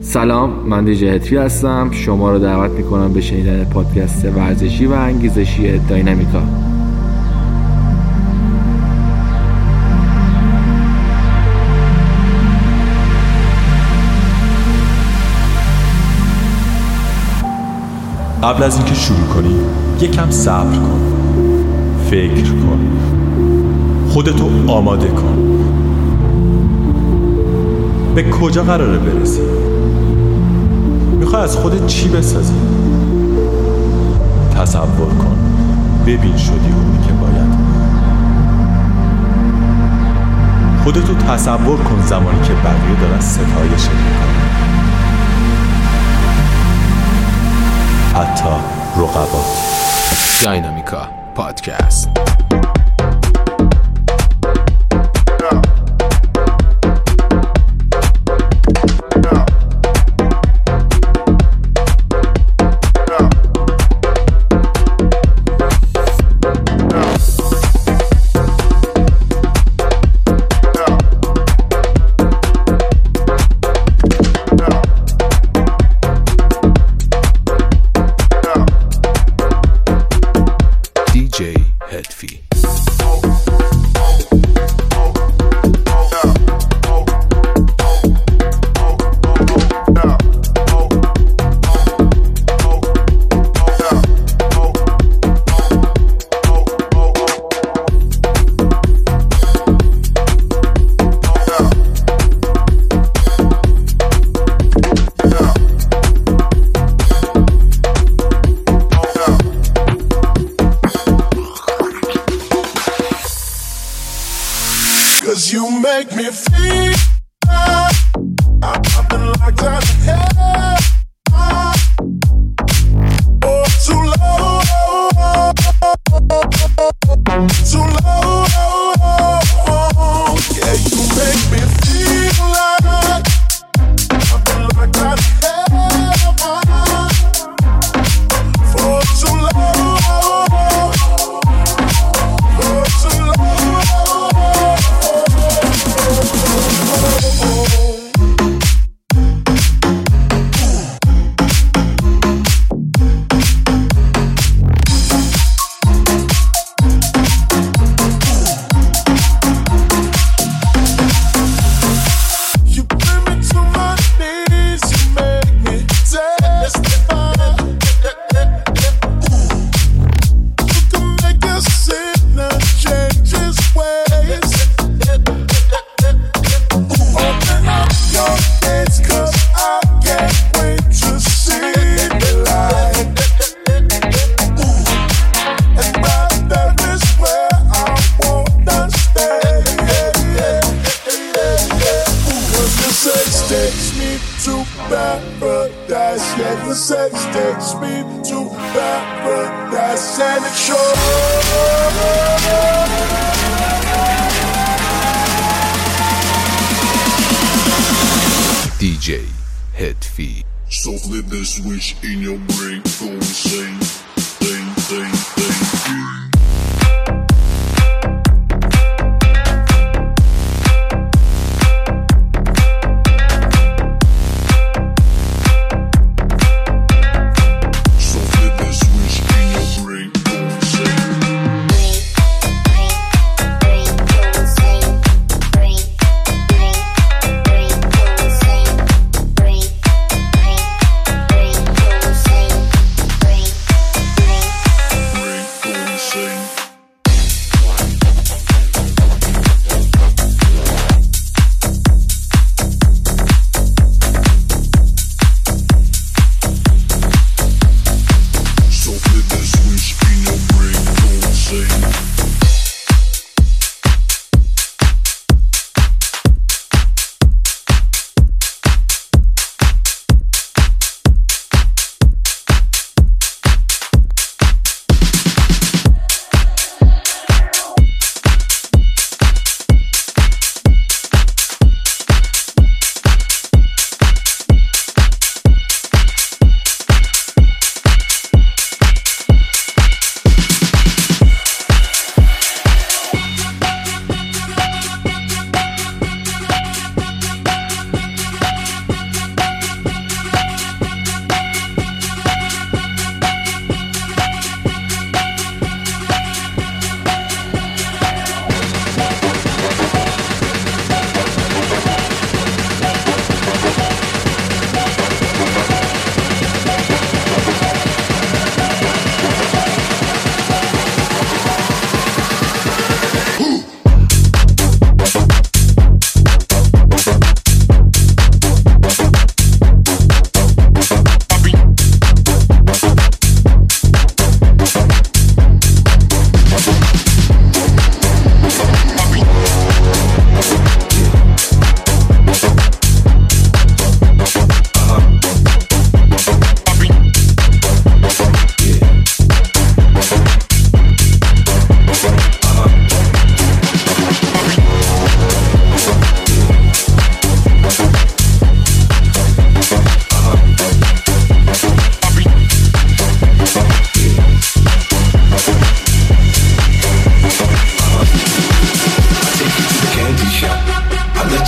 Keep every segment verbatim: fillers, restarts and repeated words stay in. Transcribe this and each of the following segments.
سلام، من دیجی هتفی هستم. شما رو دعوت میکنم به شنیدن پادکست ورزشی و انگیزشی داینامیکا. قبل از اینکه شروع کنی یکم صبر کن، فکر کن، خودتو آماده کن. به کجا قراره برسی؟ میخوای از خودت چی بسازی؟ تصور کن، ببین شدی اونی که باید. خودتو تصور کن زمانی که بقیه دارن ستایشت میکنن، حتی رقبا. داینامیکا پادکست. You make me feel I've been locked out of hell. Oh, too low, too low. Yeah, you make me feel like I've been locked out of hell for too long, for too long. The sex takes me to paradise, and it shows. دیجی هتفی. So flip the switch in your brain, go insane, thing, thing, thing. Say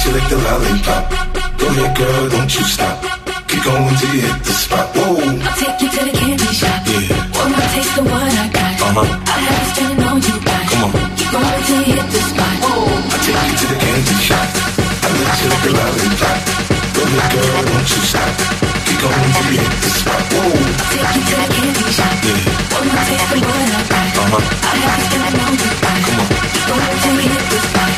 you lick the lollipop. Go ahead, girl, don't you stop. Keep going till you hit the spot. Whoa. I'll take you to the candy shop. Yeah. One more taste of what I got. Uh-huh. I'll have you spending all you got. Come on. Keep going till you hit the spot. Whoa. I'll take you to the candy shop. I'll let you lick the lollipop. Go ahead, girl, don't you stop. Keep going till you hit the spot. Whoa. I'll take you to the candy shop. Yeah. One more taste of what I got. Uh-huh. I'll have you spending all you got. Come on. Keep going till you hit the spot.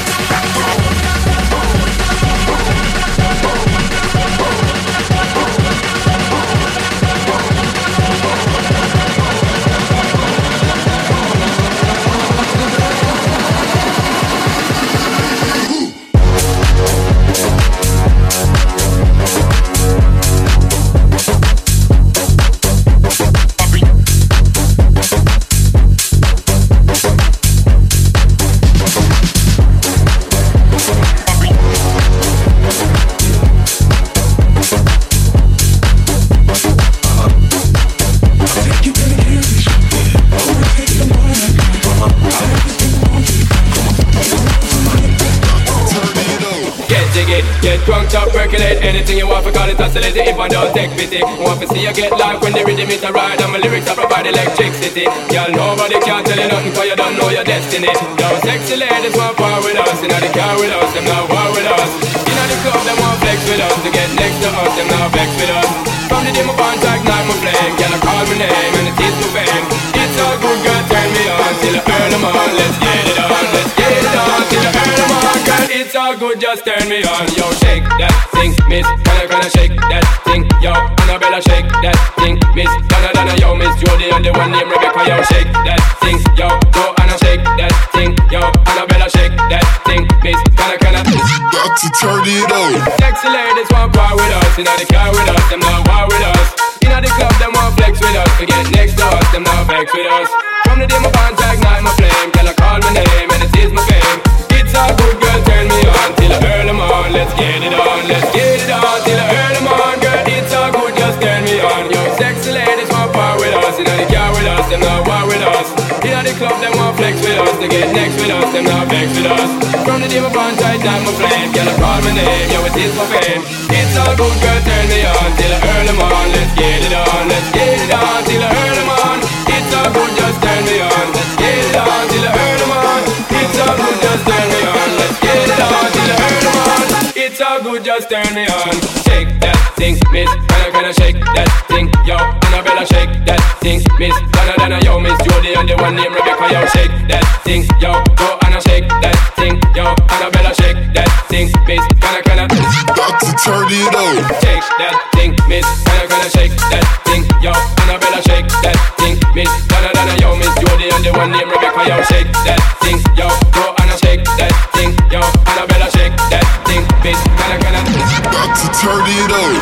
Get drunk, up, percolate anything you want, for call it oscillate. If I don't take pity, want to see you get live when the rhythm is a ride and my lyrics are provide electricity. Y'all nobody can tell you nothing cause you don't know your destiny. Those sexy ladies want power with us, inna the car with us, them not war with us. Inna the club, them want flex with us, to get next to us, them not vex with us. From the day my contact, night my flame, girl I call my name and it is my fame. It's all good, girl, turn me on till I earn them on. Let's get it on, let's get it on till I earn them on. Girl, it's all good, just turn me on. Yo, shake that thing, miss, kinda kinda shake that thing. Yo, Annabella, shake that thing, miss, Donna Donna. Yo, Miss Jody and the one named Rebecca. Yo, shake that thing, yo, Joanna, shake that thing. Yo, Annabella, shake that thing, miss, kinda kinda. Got to turn it on. Sexy ladies want power with us, inna the car with us, them not war with us. Inna the club, them want flex with us, to get next to us, them not vex with us. From the day my contact, night my flame, girl I call my name and it is my fame. It's all good, girl, turn me on till I earn them on. Let's get it on, let's get it on till I earn them on. Girl, it's all good, just turn me on. Yo, sexy ladies want power with us, inna the car with us, them not war with us. Inna the club, them want flex with us, to get next with us, them not vex with us. From the day my contact, night my flame, girl I call my name, yo, it is my fame. It's all good, girl, turn me on till I earn them on. Let's get it on, let's get it on till I earn them on. It's all good, just turn me on. Let's get it on till I earn them on. It's all good, just turn me on. Let's get it on till I earn them on. It's all good, just turn me on. Shake that thing, miss, kinda kinda shake that thing. Yo, Annabella, shake that thing, miss, Donna Donna. Yo, Miss Jody and the one named Rebecca. Yo, shake that thing, yo, Joanna, shake that thing. Yo, Annabella, shake that thing, miss, kinda kinda. Got to turn it on. Shake that thing, miss, kinda kinda shake that thing. Yo, Annabella, shake that thing, miss, Donna Donna. Yo, Miss Jody and the one named Rebecca. Yo, shake that thing, yo, Joanna, shake that thing. Yo, Annabella, shake that thing, miss, kinda kinda. Got to turn it on.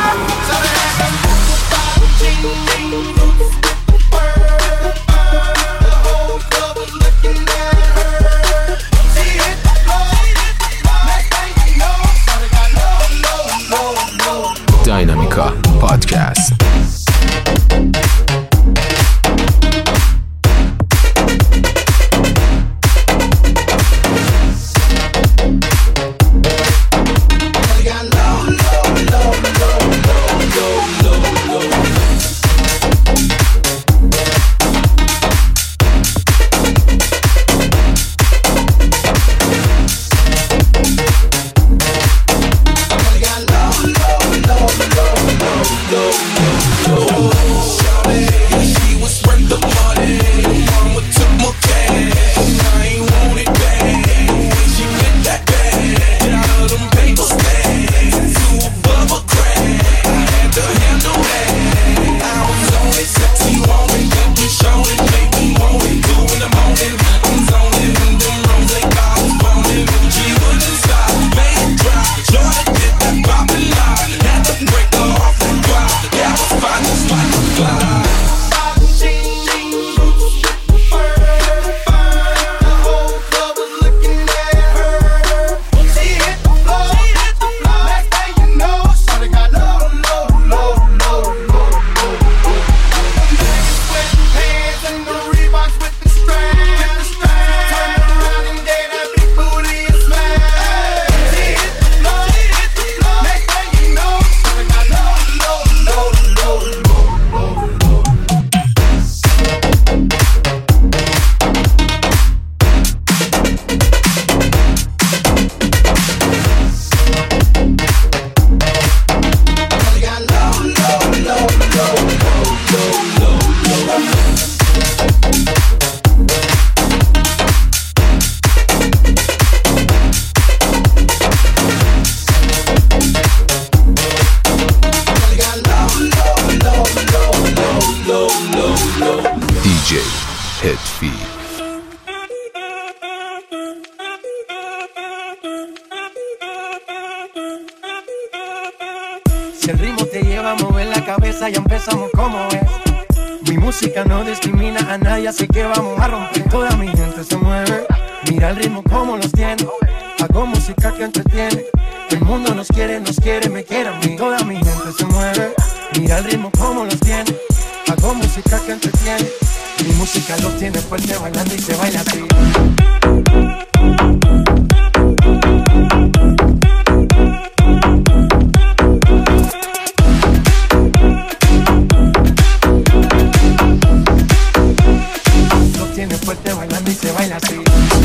Dynamica Podcast. Low, low, low, low, low. Si el ritmo te lleva a mover la cabeza, ya empezamos como es. Mi música no discrimina a nadie, así que vamos a romper. Toda mi gente se mueve, mira el ritmo como los tiene. Hago música que entretiene. El mundo nos quiere, nos quiere, me quiere a mí. Toda mi gente se mueve, mira el ritmo como los tiene. Hago música que entretiene. Mi música los tiene fuerte bailando y se baila así. Los tiene fuerte bailando y se baila así.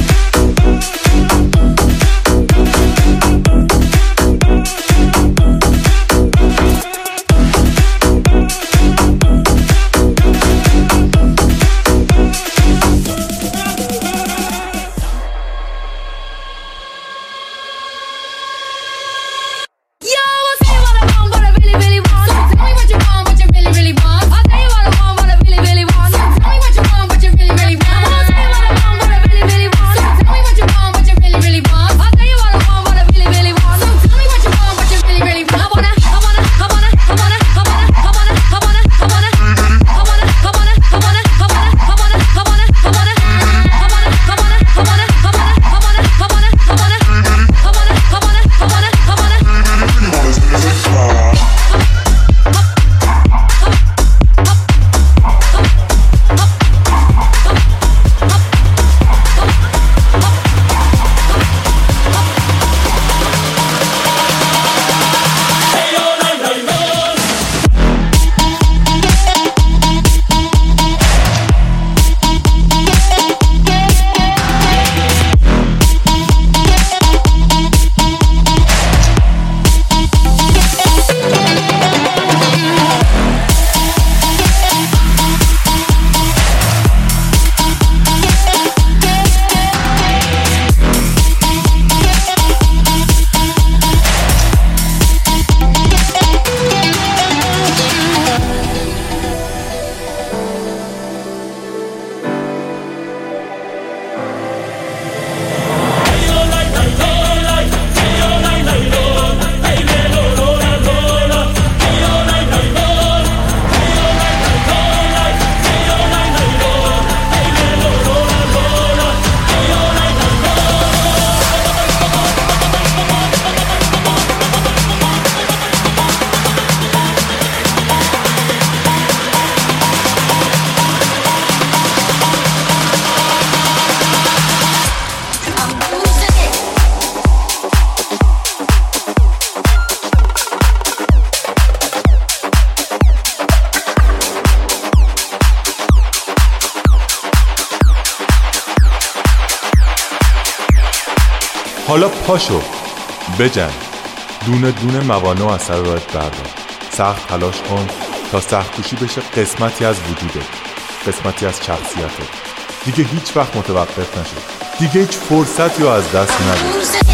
حالا پاشو بجن، دونه دونه موانع از سر راهت بردار. سخت تلاش کن تا سخت کوشی بشه قسمتی از وجودت، قسمتی از شخصیتت. دیگه هیچ وقت متوقف نشو، دیگه هیچ فرصتی رو از دست نده.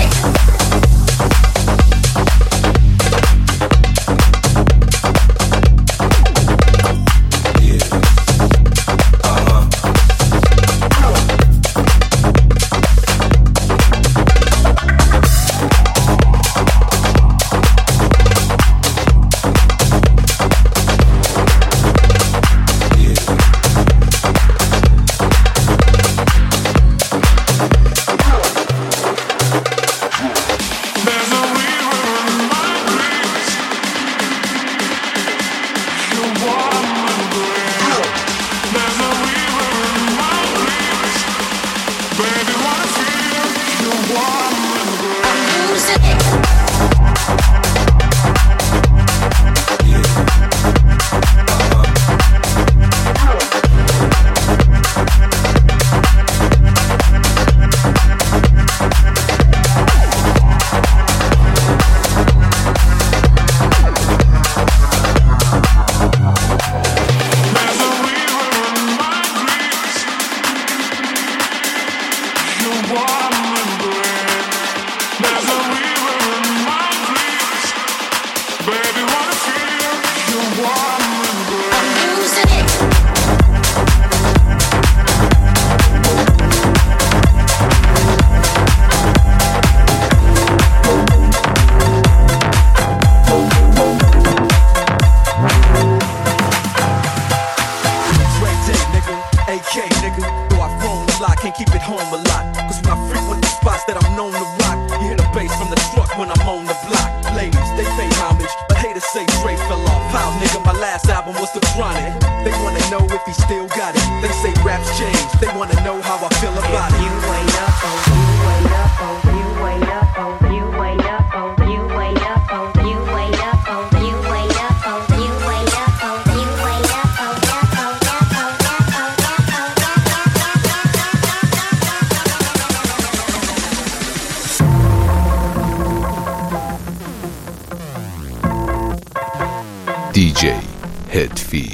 دی جی هدفی.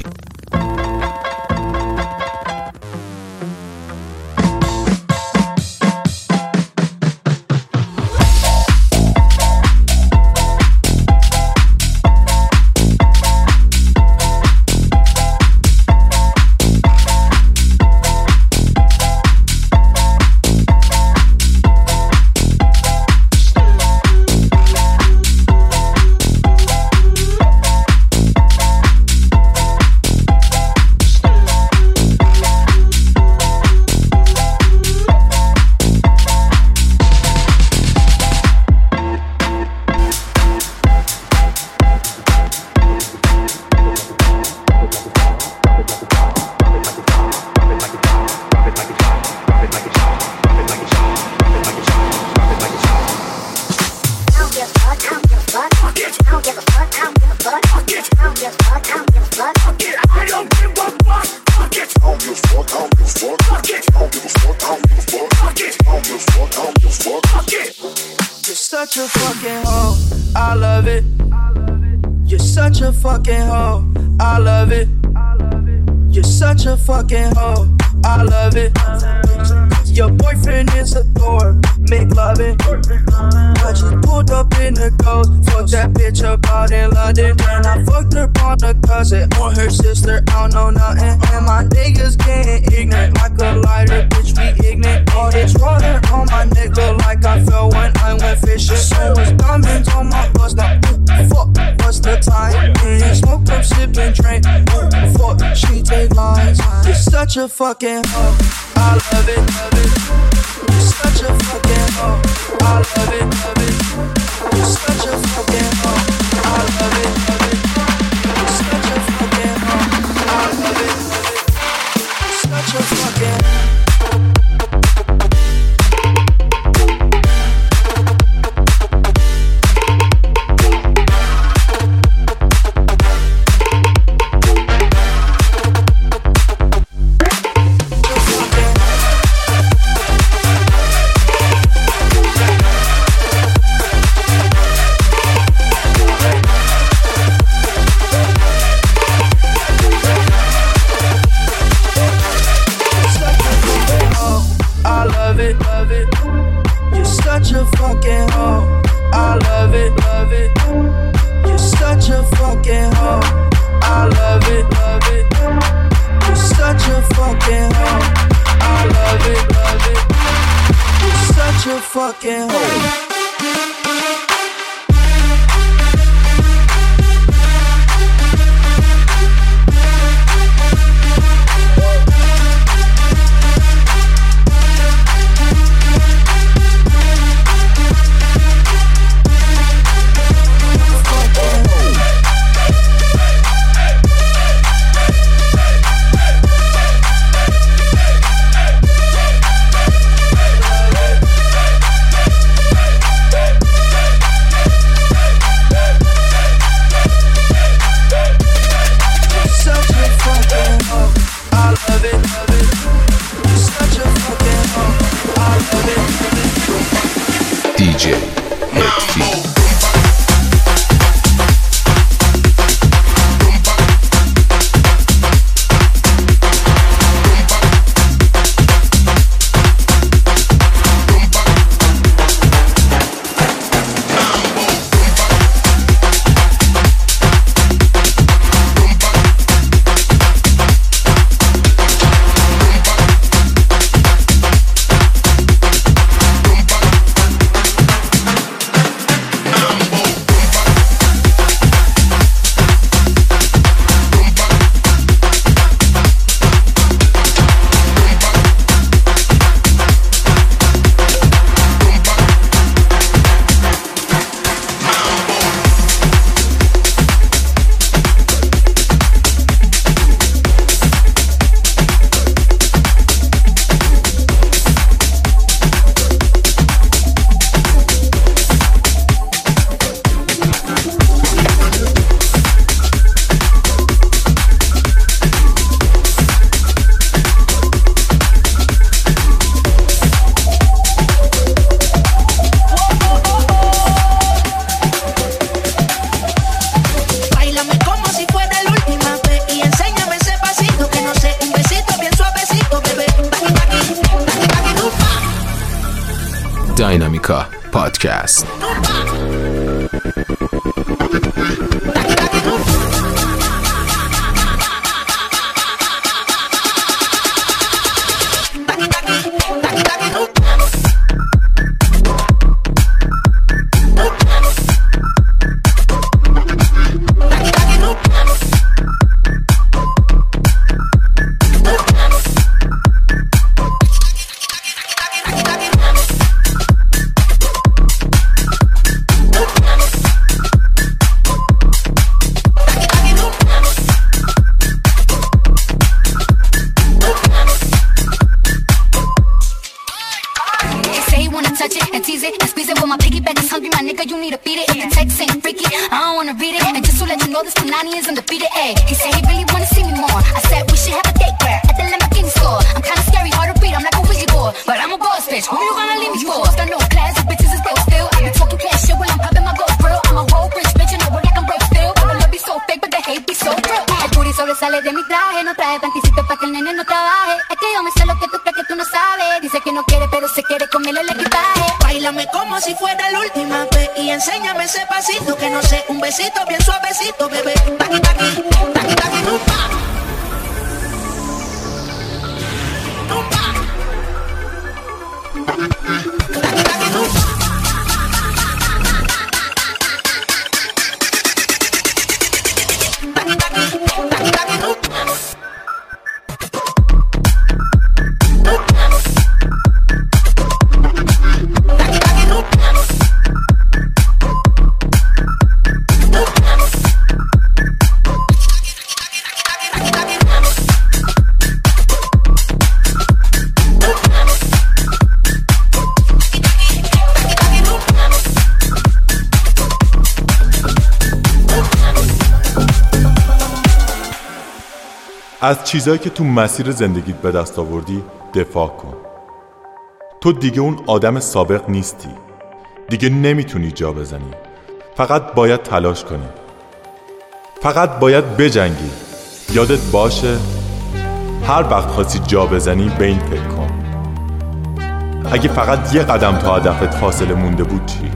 Such a fucking hoe, I love it. You're such a fucking hoe, I love it. You're such a fucking hoe, I love it. Your boyfriend is a dork, make loving. I just pulled up in the ghost, fucked that bitch up out in London. And I fucked her on a cousin or her sister, I don't know nothing. And my niggas getting ignorant, like a lighter, bitch, we ignorant. All this water on my neck look like I fell when I went fishing. So much diamonds on my bust, now ooh, fuck, what's the time? And smoke up, sip and drink, ooh, fuck, she take lines. You're such a fucking hoe, I love it, love it. You're such a fucking hoe, I love it, love it. You're such a fucking hoe, I love it, love it. You're such a fucking hoe, I love it, love it. You're such a fucking fucking hoe. دی جی هدفی. پادکست. Sale de mi traje, no traje panticito pa' que el nene no trabaje. Es que yo me sé lo que tú crees que tú no sabes. Dice que no quiere, pero se quiere comerle el equipaje. Báilame como si fuera la última vez y enséñame ese pasito que no sé, un besito bien suavecito, bebé. Taqui, taqui, taqui, taqui, rumba. Rumba. Taqui, taqui, rumba. از چیزایی که تو مسیر زندگیت به دست آوردی دفاع کن. تو دیگه اون آدم سابق نیستی. دیگه نمیتونی جا بزنی. فقط باید تلاش کنی. فقط باید بجنگی. یادت باشه هر وقت خواستی جا بزنی به این فکر کن. اگه فقط یه قدم تا هدفت فاصله مونده بود چی؟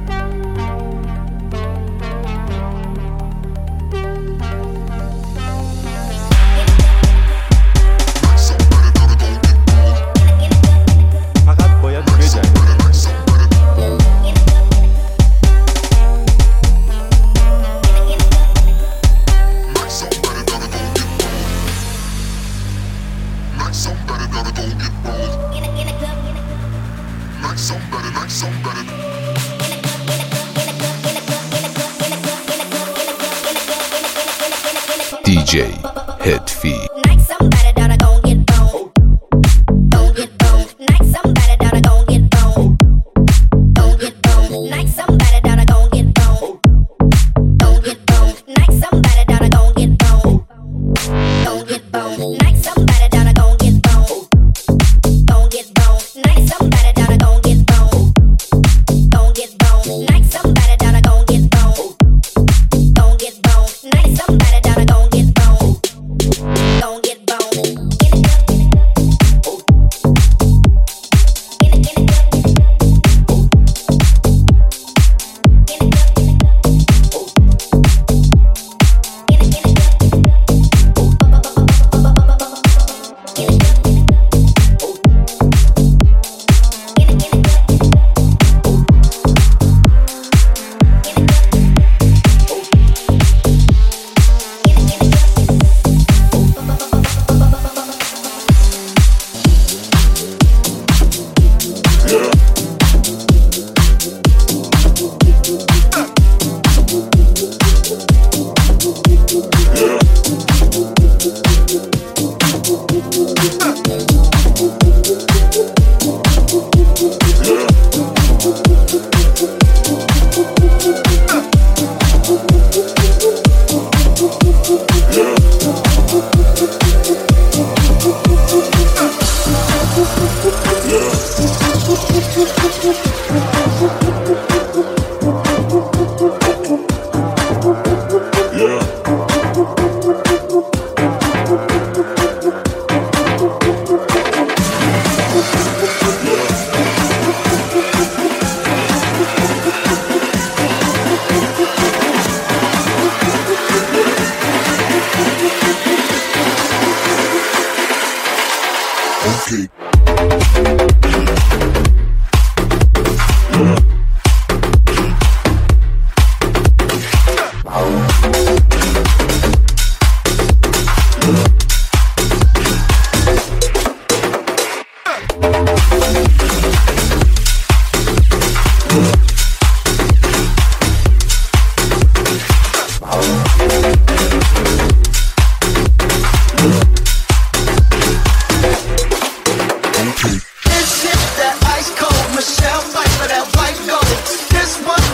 دی جی هدفی.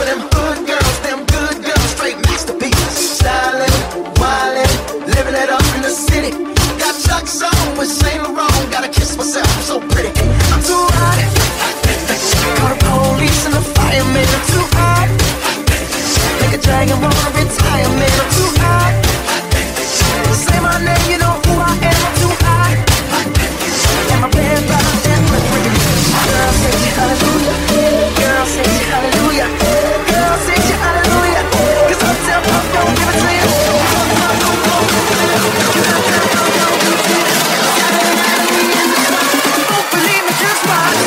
them hood girls, them good girls, straight masterpieces. Stylin', wildin', living it up in the city. Got Chuck's on with Saint Laurent. Gotta kiss myself, I'm so pretty. I'm too hot. Call the police and the fireman. I'm too hot. Make a dragon wanna retire, man. I'm too hot. Say my name, you know who I am. I'm too hot. And my band brought that much freaking. Girl, say she hallelujah. Girl, say she hallelujah. Girl, say she hallelujah. Cause Uptown Funk don't give it to you. Don't believe me, just watch.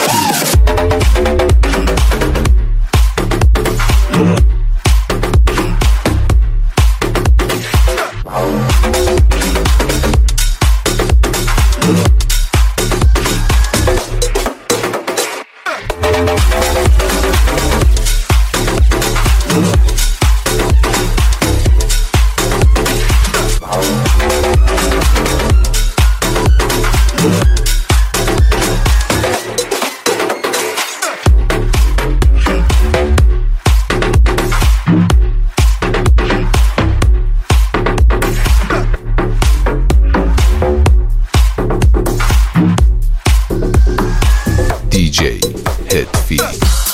D J Headfeed.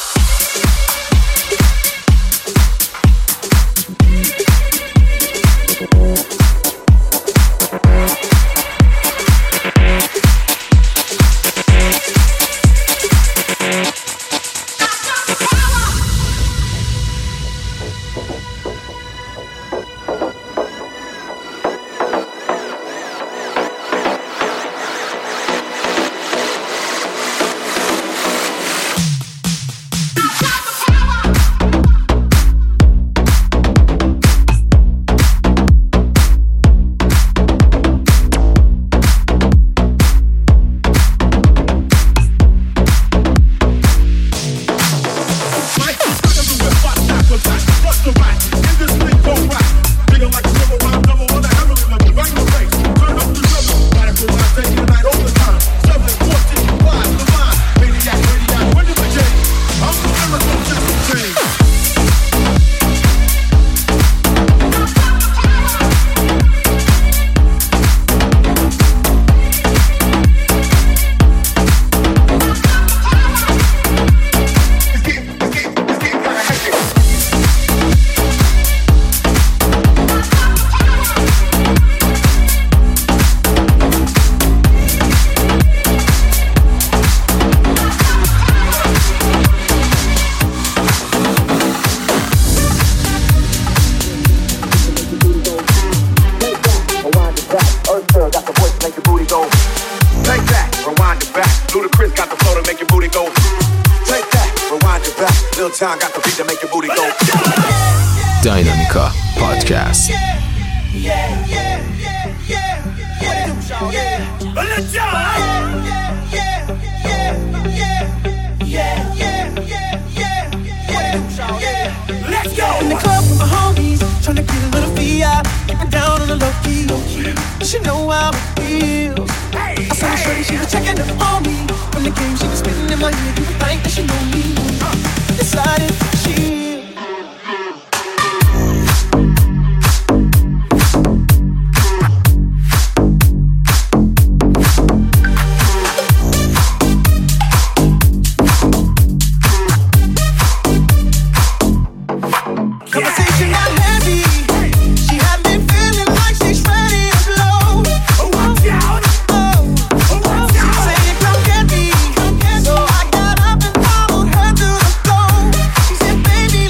Time got the beat to make your booty go. Dynamica Podcast. Let's go. In the club with my homies, tryna get a little V I, keeping down on the low key. She know how it feels. I saw her shorty, she was checking up on me. From the game, she was spitting in my ear. You would think that she know me. Decided she. Conversation got heavy. She had me feeling like she's ready to blow. Oh, watch out! Oh, oh, watch out! Saying come get me. So I got up and followed her to the floor. She said, baby,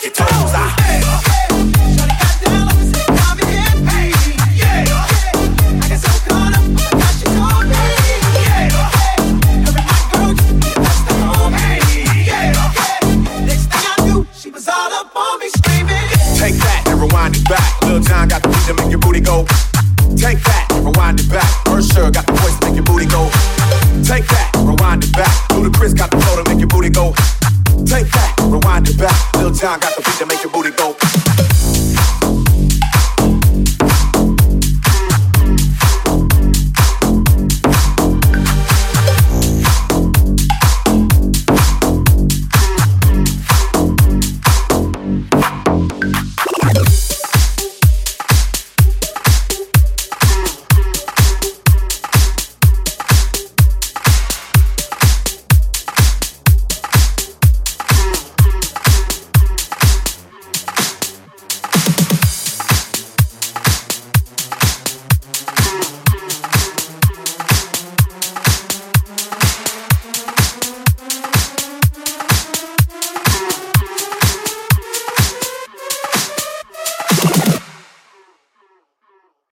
your toes. I Take that and rewind it back. Lil Jon got the beat to make your booty go. Take that and rewind it back. Ursher got the voice to make your booty go. Take that, rewind it back. Ludacris got the flow to make your booty go. Take that, rewind it back. Lil Jon got the beat to make your booty